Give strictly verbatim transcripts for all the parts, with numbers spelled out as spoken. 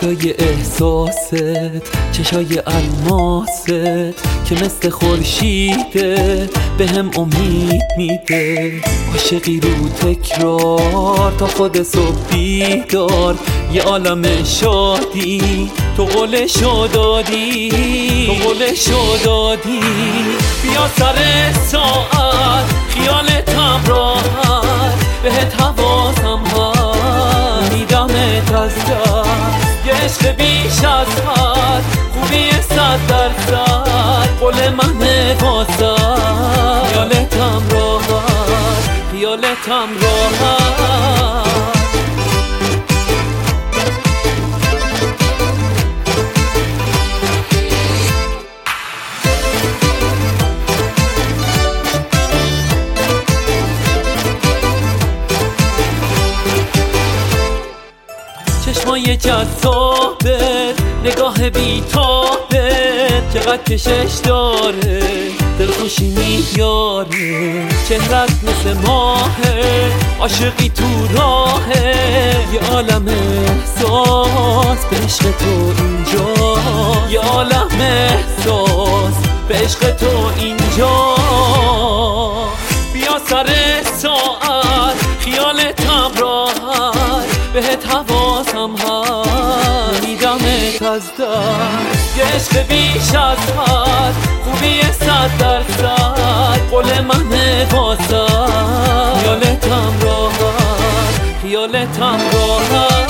فدای احساست، چشای الماست که مثل خورشیده به هم امید میده. عاشقی رو تکرار تا خود صبح بیدار، یه عالم شادی تو قولشو دادی، تو قولشو دادی. بیا سر ساعت خیالتم راحت، بهت حواسم هست میدمت از دست. یه عشق بیش از حد، خوبی صد درصد، قول منه واسه خیالتم راحت، خیالتم راحت. چشمای جذابت، نگاه بیتابت چقدر کشش داره، دلخوشی میاره. چهرت مثل ماهه، عاشقی تو راهه، یه عالم احساس به عشق تو اینجا، یه عالم احساس به عشق تو اینجا. بیا سر ساعت خیالتم راحت، بهت حواسم هست میدمت از دست. یه عشق بیش از حد، خوبی صد درصد، قول منه واسه خیالتم راحت، خیالتم راحت.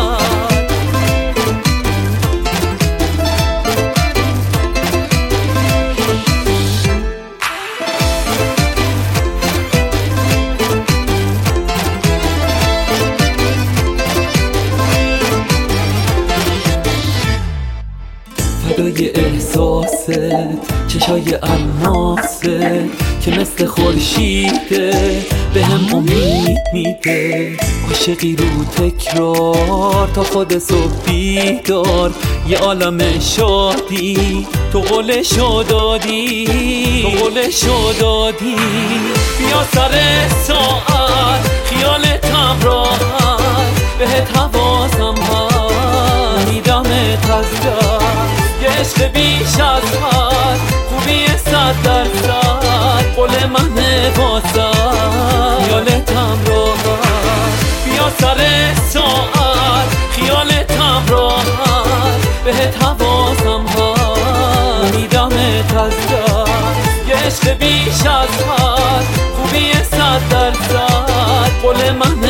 فدای احساست، چشای الماست که مثل خورشیده به هم امید میده. عاشقی رو تکرار تا خود صبح بیدار، یه عالم شادی تو قولشو دادی، تو قولشو دادی. بیا سر ساعت خیالتم راحت، بهت حواسم هست میدمت از دست. یه عشق بیش از حد، خوبی صد درصد، قول منه واسه خیالتم راحت. بیا سر ساعت خیالتم راحت، بهت حواسم هست میدمت از دست. یه عشق بیش از حد، خوبی صد درصد، قول منه